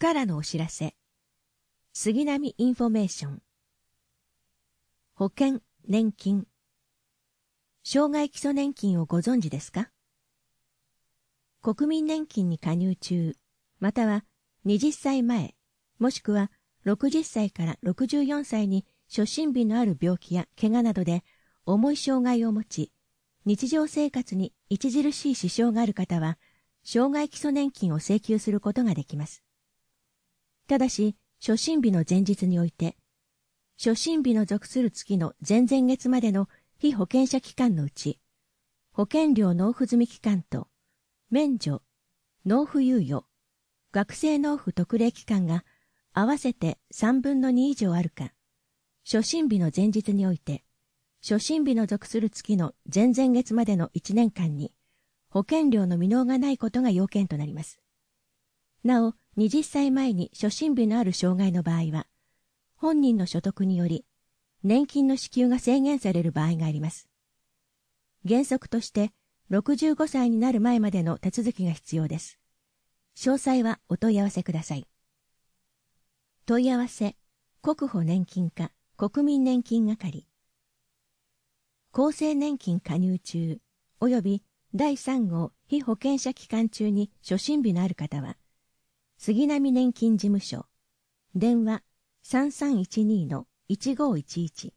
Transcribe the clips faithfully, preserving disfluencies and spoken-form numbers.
からのお知らせ。杉並インフォメーション。保険、年金。障害基礎年金をご存知ですか？国民年金に加入中、またははたちまえ、もしくはろくじゅっさいからろくじゅうよんさいに初診日のある病気や怪我などで重い障害を持ち、日常生活に著しい支障がある方は、障害基礎年金を請求することができます。ただし、初診日の前日において、初診日の属する月の前々月までの被保険者期間のうち、保険料納付済期間と、免除、納付猶予、学生納付特例期間が合わせてさんぶんのに以上あるか、初診日の前日において、初診日の属する月の前々月までのいちねんかんに、保険料の未納がないことが要件となります。なお、はたちまえに初診日のある障害の場合は、本人の所得により、年金の支給が制限される場合があります。原則として、ろくじゅうごさいになる前までの手続きが必要です。詳細はお問い合わせください。問い合わせ、国保年金課、国民年金係。厚生年金加入中、及びだいさん号被保険者期間中に初診日のある方は、杉並年金事務所、電話 さんさんいちに のいちごいちいち。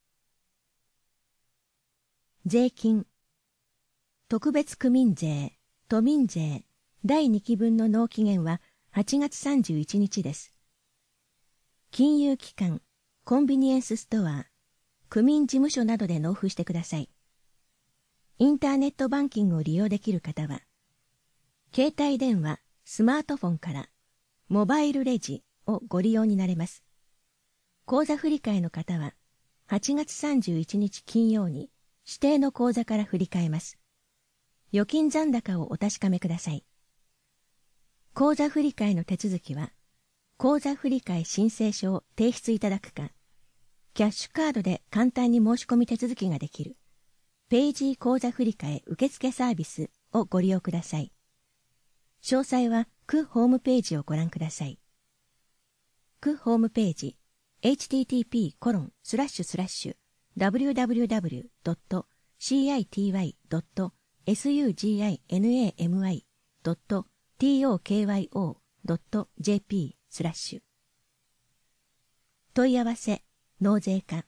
税金、特別区民税、都民税、だいにきぶんの納期限ははちがつさんじゅういちにちです。金融機関、コンビニエンスストア、区民事務所などで納付してください。インターネットバンキングを利用できる方は、携帯電話、スマートフォンからモバイルレジをご利用になれます。口座振替の方は、はちがつさんじゅういちにち金曜に指定の口座から振り替えます。預金残高をお確かめください。口座振替の手続きは、口座振替申請書を提出いただくか、キャッシュカードで簡単に申し込み手続きができる、ペイジー口座振替受付サービスをご利用ください。詳細は区ホームページをご覧ください。区ホームページ、エイチティーティーピーコロンスラッシュスラッシュダブリューダブリューダブリュードットシーアイティーワイドットスユージーアイエヌエーエムアイドットティーオーケーワイオードットジェーピースラッシュ。問い合わせ、納税課。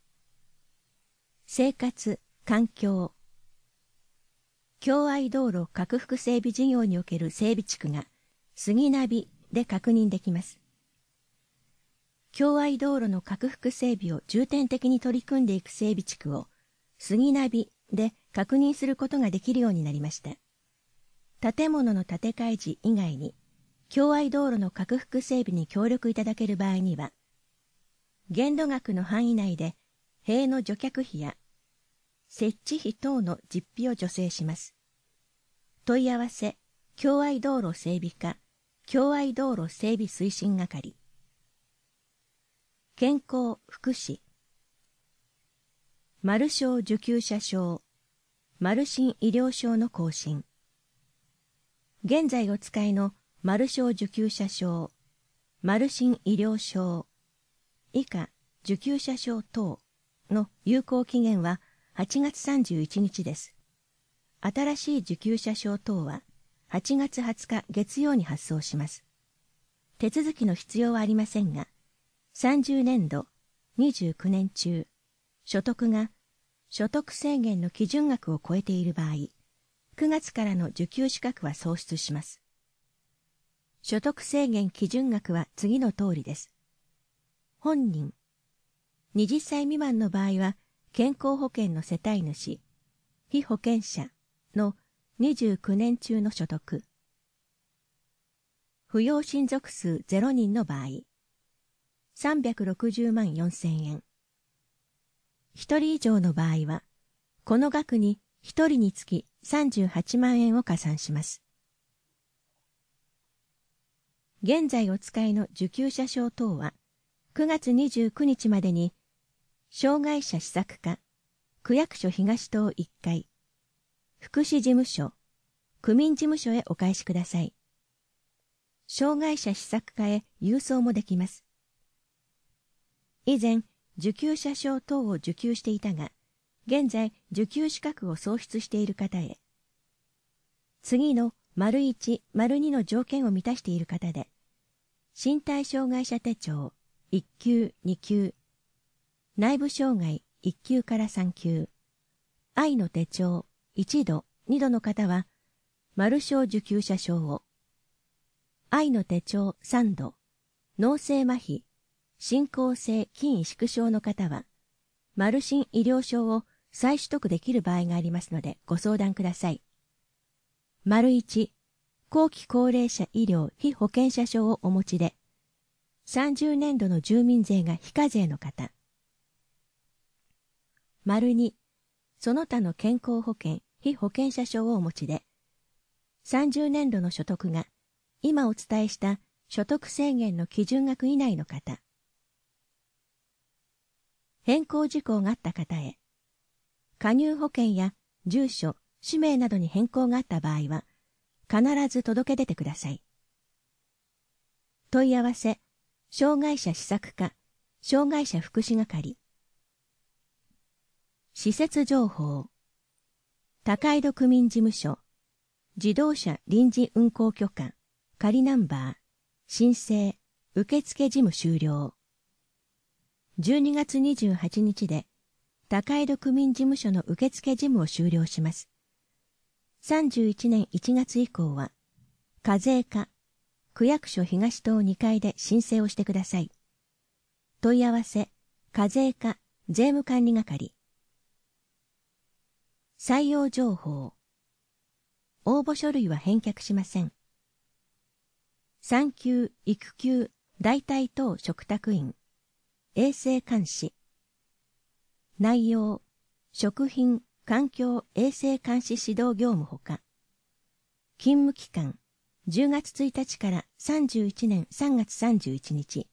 生活、環境。共愛道路拡幅整備事業における整備地区が、杉並で確認できます。共愛道路の拡幅整備を重点的に取り組んでいく整備地区を、杉並で確認することができるようになりました。建物の建て替え時以外に、共愛道路の拡幅整備に協力いただける場合には、限度額の範囲内で、塀の除却費や、設置費等の実費を助成します。問い合わせ、共愛道路整備課、共愛道路整備推進係。健康、福祉。マル症受給者証、マルシン医療証の更新。現在お使いのマル症受給者証、マルシン医療証、以下受給者証等の有効期限ははちがつさんじゅういちにちです。新しい受給者証等ははちがつはつか月曜に発送します。手続きの必要はありませんが、さんじゅうねんど、にじゅうきゅうねん中、所得が所得制限の基準額を超えている場合、くがつからの受給資格は喪失します。所得制限基準額は次の通りです。本人、はたちさい未満の場合は健康保険の世帯主、被保険者のにじゅうきゅうねん中の所得。扶養親族数ゼロにんの場合、さんびゃくろくじゅうまんよんせんえん。ひとり以上の場合は、この額にひとりにつきさんじゅうはちまんえんを加算します。現在お使いの受給者証等は、くがつにじゅうくにちまでに、障害者施策課、区役所東棟いっかい、福祉事務所、区民事務所へお返しください。 障害者施策課へ郵送もできます。以前、受給者証等を受給していたが、現在受給資格を喪失している方へ。次の丸いち、丸にの条件を満たしている方で、身体障害者手帳いっ級、に級、内部障害いっ級からさん級、愛の手帳いち度、に度の方は、丸小受給者証を、愛の手帳さん度、脳性麻痺、進行性筋萎縮症の方は、丸新医療証を再取得できる場合がありますのでご相談ください。丸いち、後期高齢者医療被保険者証をお持ちで、さんじゅうねんどの住民税が非課税の方。丸に、その他の健康保険被保険者証をお持ちで、さんじゅうねんどの所得が今お伝えした所得制限の基準額以内の方。変更事項があった方へ、加入保険や住所、氏名などに変更があった場合は、必ず届け出てください。問い合わせ、障害者施策課、障害者福祉係。施設情報、高井戸区民事務所、自動車臨時運行許可、仮ナンバー、申請、受付事務終了。じゅうにがつにじゅうはちにちで、高井戸区民事務所の受付事務を終了します。さんじゅういちねんいちがつ以降は、課税課、区役所東棟にかいで申請をしてください。問い合わせ、課税課、税務管理係。採用情報。応募書類は返却しません。産休、育休、代替等嘱託員、衛生監視。内容、食品、環境衛生監視指導業務ほか、勤務期間、じゅうがつついたちからさんじゅういちねんさんがつさんじゅういちにち。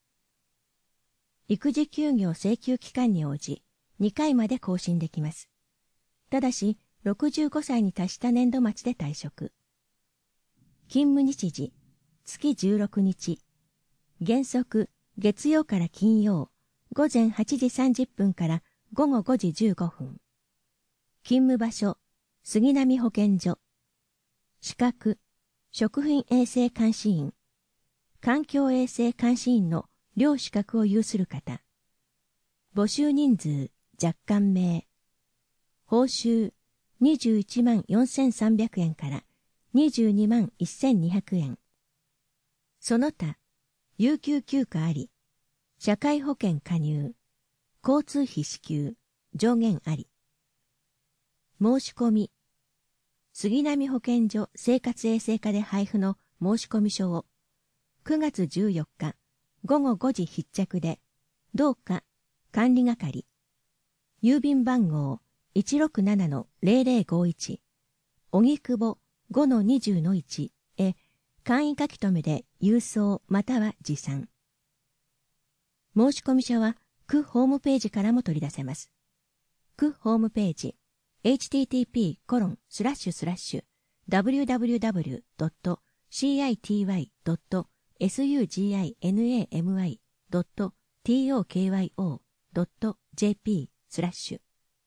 育児休業請求期間に応じ、にかいまで更新できます。ただし、ろくじゅうごさいに達した年度末で退職。勤務日時、月じゅうろくにち。原則、月曜から金曜、ごぜんはちじさんじゅっぷんからごごごじじゅうごふん。勤務場所、杉並保健所。資格、食品衛生監視員、環境衛生監視員の両資格を有する方。募集人数、若干名。報酬、にじゅういちまんよんせんさんびゃくえんからにじゅうにまんせんにひゃくえん。その他、有給休暇あり、社会保険加入、交通費支給、上限あり。申し込み、杉並保健所生活衛生課で配布の申込書をくがつじゅうよっかごごごじ必着で、同課管理係、郵便番号 いちろくななのぜろぜろごいち、荻窪 ごのにじゅうのいち へ簡易書き留めで郵送または持参。申込書は区ホームページからも取り出せます。区ホームページエイチティーティーピーコロンスラッシュスラッシュダブリューダブリューダブリュードットシーアイティーワイドットエスユージーアイエヌエーエムアイドットティーオーケーワイオードットジェーピースラッシュ。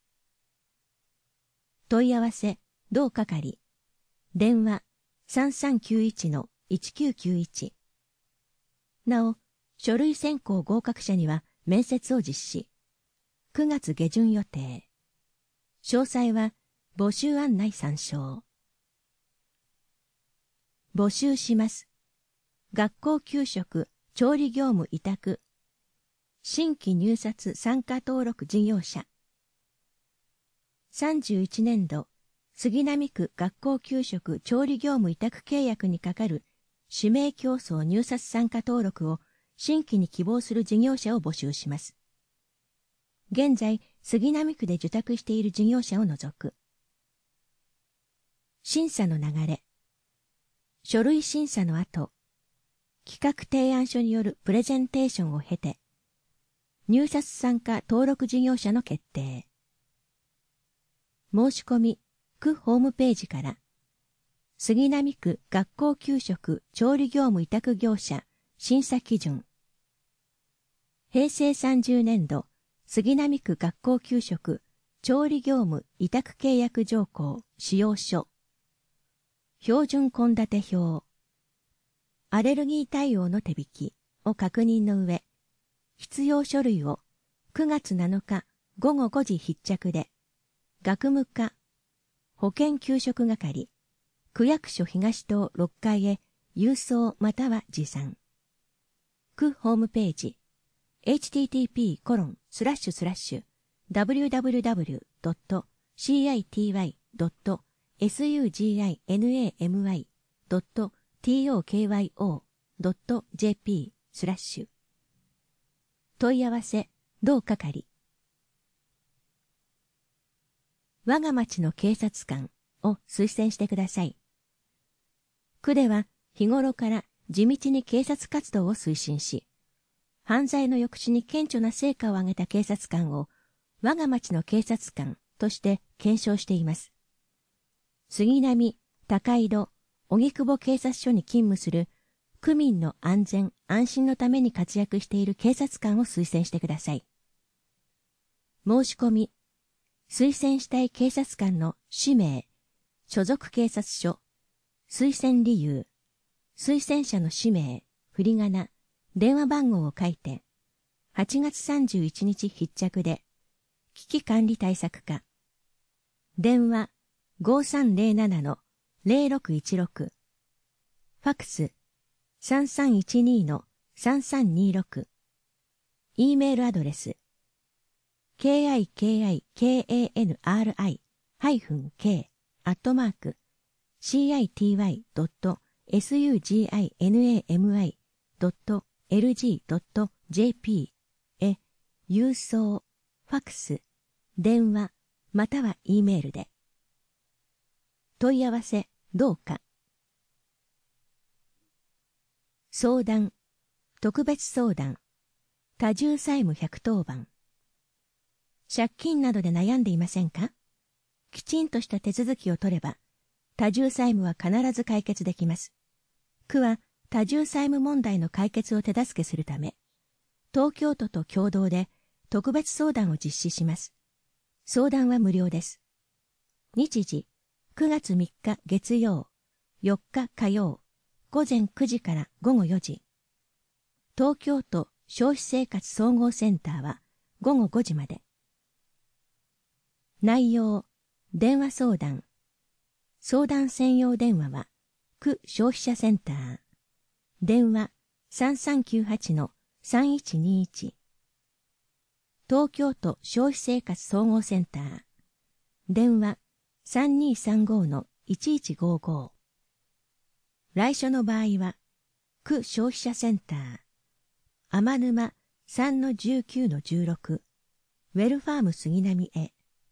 問い合わせ、同係。電話さんさんきゅういちのいちきゅうきゅういち。なお、書類選考合格者には面接を実施。くがつ下旬予定。詳細は募集案内参照。募集します。学校給食調理業務委託。新規入札参加登録事業者。さんじゅういちねんど杉並区学校給食調理業務委託契約に係る指名競争入札参加登録を新規に希望する事業者を募集します。現在、杉並区で受託している事業者を除く。審査の流れ。書類審査の後、企画提案書によるプレゼンテーションを経て、入札参加登録事業者の決定。申し込み、区ホームページから、 杉並区学校給食調理業務委託業者審査基準。平成さんじゅうねん度杉並区学校給食調理業務委託契約条項使用書。標準献立表。アレルギー対応の手引きを確認の上、必要書類をくがつなのかごごごじ必着で、学務課、保健給食係、区役所東棟ろっかいへ郵送または持参。区ホームページ、エイチティーティーピーコロンスラッシュスラッシュダブリューダブリューダブリュードットシーアイティーワイドットエスユージーアイエヌエーエムワイドットティーオーケーワイオードットジェーピースラッシュ問い合わせ同係。我が町の警察官を推薦してください。区では日頃から地道に警察活動を推進し、犯罪の抑止に顕著な成果を上げた警察官を我が町の警察官として検証しています。杉並、高井戸、荻窪警察署に勤務する区民の安全・安心のために活躍している警察官を推薦してください。申し込み、推薦したい警察官の氏名、所属警察署、推薦理由、推薦者の氏名、振り仮名、電話番号を書いて、はちがつさんじゅういちにち必着で、危機管理対策課、電話 ごさんゼロななのゼロろくいちろく、ファックス さんさんいちにのさんさんにろく、E メールアドレス、キキキカンリ -k アットマーク シーアイティーワイドットエスユージーアイエヌエーエムワイドットエルジードットジェーピー へ郵送、ファックス、電話または E メールで。問い合わせどうか。相談、特別相談、多重債務ひゃくとおばん。借金などで悩んでいませんか？きちんとした手続きを取れば、多重債務は必ず解決できます。区は多重債務問題の解決を手助けするため、東京都と共同で特別相談を実施します。相談は無料です。日時、くがつみっか月曜、よっか火曜、ごぜんくじからごごよじ。東京都消費生活総合センターはごごごじまで。内容、電話相談。相談専用電話は、区消費者センター。電話 さんさんきゅうはちのさんいちにいち。東京都消費生活総合センター。電話 さんにーさんごのいちいちごご。来所の場合は、区消費者センター。天沼 さんのじゅうきゅうのじゅうろく。ウェルファーム杉並へ。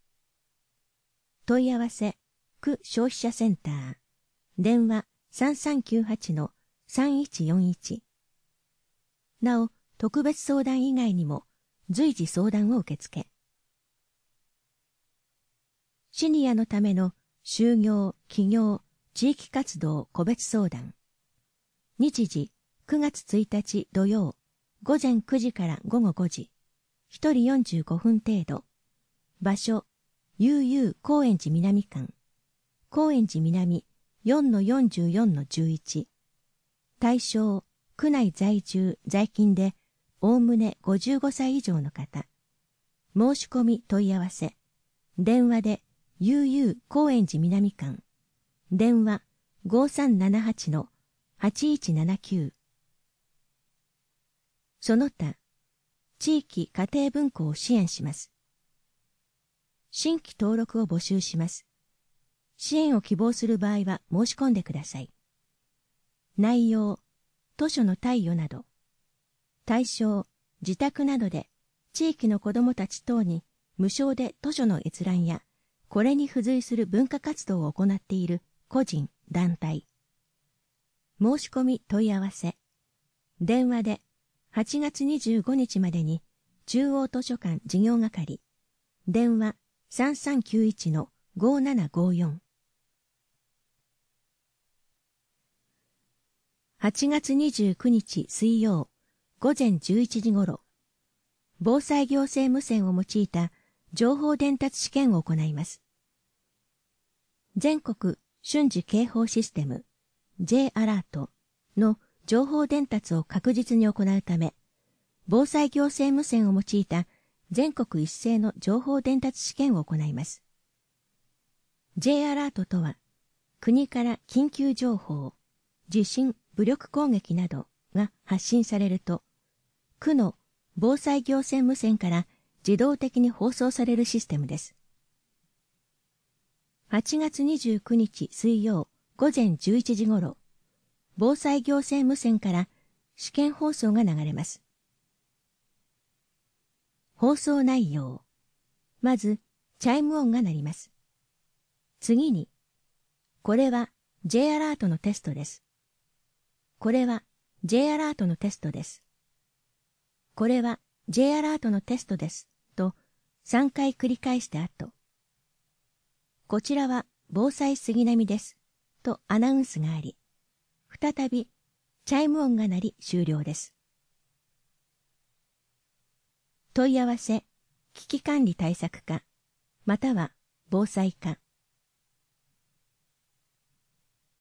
問い合わせ、区消費者センター。電話 さんさんきゅうはちのさんいちよんいち。なお、特別相談以外にも随時相談を受け付け。シニアのための就業、起業、地域活動個別相談。日時、くがつついたち土曜、ごぜんくじからごごごじ。ひとりよんじゅうごふん程度。場所、悠々高円寺南間。高円寺南 よんのよんじゅうよんのじゅういち。対象、区内在住、在勤で、おおむねごじゅうごさい以上の方。申し込み問い合わせ。電話で、悠々高円寺南間。電話ごさんななはちのはちいちななきゅう。その他、地域家庭文庫を支援します。新規登録を募集します。支援を希望する場合は申し込んでください。内容、図書の貸与など。対象、自宅などで地域の子どもたち等に無償で図書の閲覧やこれに付随する文化活動を行っている個人、団体。申し込み問い合わせ。電話ではちがつにじゅうごにちまでに中央図書館事業係。電話さんさんきゅういちのごななごよん。 はちがつにじゅうくにち水曜午前じゅういちじごろ、防災行政無線を用いた情報伝達試験を行います。全国瞬時警報システム J アラートの情報伝達を確実に行うため、防災行政無線を用いた全国一斉の情報伝達試験を行います。J アラートとは、国から緊急情報、地震、武力攻撃などが発信されると、区の防災行政無線から自動的に放送されるシステムです。はちがつにじゅうくにち水曜午前じゅういちじごろ、防災行政無線から試験放送が流れます。放送内容。まず、チャイム音が鳴ります。次に、これは J アラートのテストです。これは J アラートのテストです。これは J アラートのテストです。とさんかい繰り返した後、こちらは防災杉並です。とアナウンスがあり、再びチャイム音が鳴り終了です。問い合わせ、危機管理対策課、または防災課。